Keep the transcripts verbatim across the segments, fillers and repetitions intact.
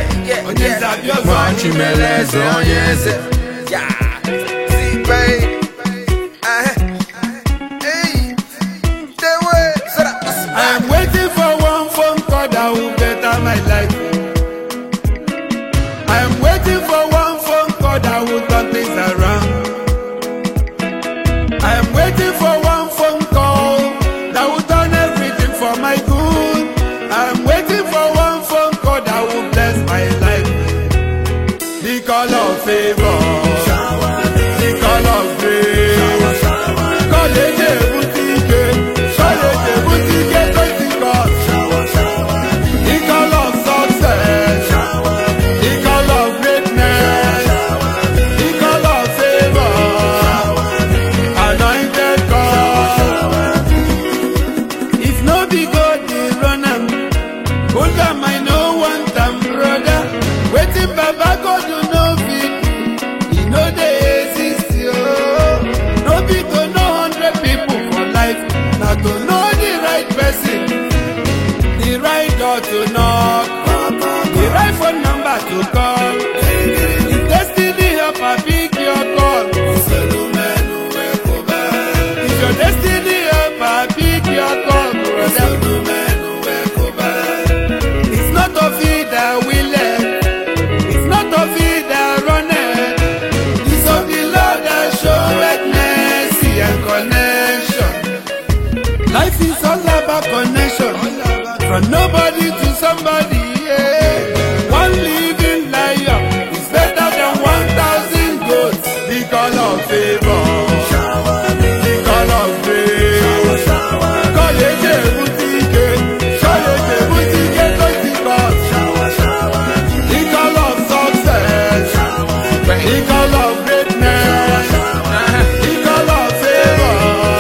yeah, yeah. Watch him, let's on, yes. Yeah. See, babe. I'm waiting for one phone call that will better my life. I'm waiting for one phone call that will turn things around. I'm waiting for one phone call that will turn everything for my good. I'm waiting for one phone call that will bless my life. The call of favor, the call of grace, call it a boutique, call it a boutique. Baba God do no fit, he know they exist, yo. No be to know hundred people for life, now to know the right person, the right door to knock, the right phone number to call. If destiny help, I pick your call. If your destiny help, I pick your call, brother. It's not of it that we let. Life is all about connection, from nobody to somebody, yeah. One living liar is better than one thousand goats. The call of favor, the call of grace, call it a boutique, call it a boutique, the call of success, the call of greatness, the call of favor.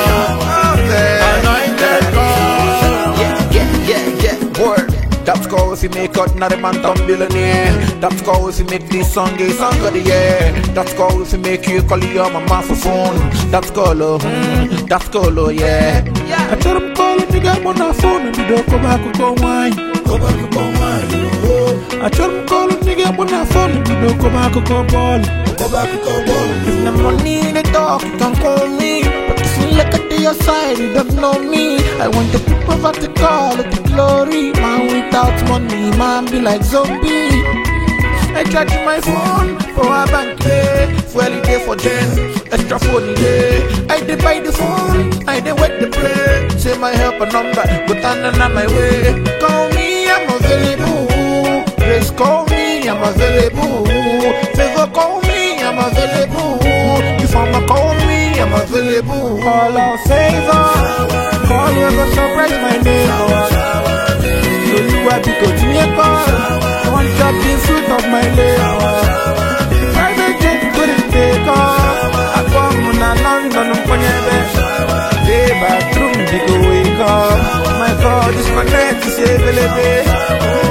That's cause we make out not a man dumb billionaire. That's cause we make this song a song of the year. That's cause we make you call you on my mouth phone. That's call oh, mm, that's call oh, yeah. I tell them call you nigga on the phone and you don't come back and go wine. Go back and go wine. I tell them call you nigga on the phone and you don't come back and go ball. Go back and go ball. If the money they talk, you can call me. But if you look at your side, you don't know me. I want the people that they call it the glory. Man without money, man be like zombie. I charge my phone for a bank day, fuel day for gen, extra phone day. I dey buy the phone, I dey wait the play. Say my help a number, go turn on my way. Call me, I'm available. Grace call me, I'm available. Favor call me, I'm available. If I'm a call me, I'm available. Call out favor, call you go surprise my neighbor. You are because you are call. I want to chop the fruit of my labor. Private jet couldn't take off. I come on a long on the ponyebe. Day bathroom, they go wake up. My God is connected to save the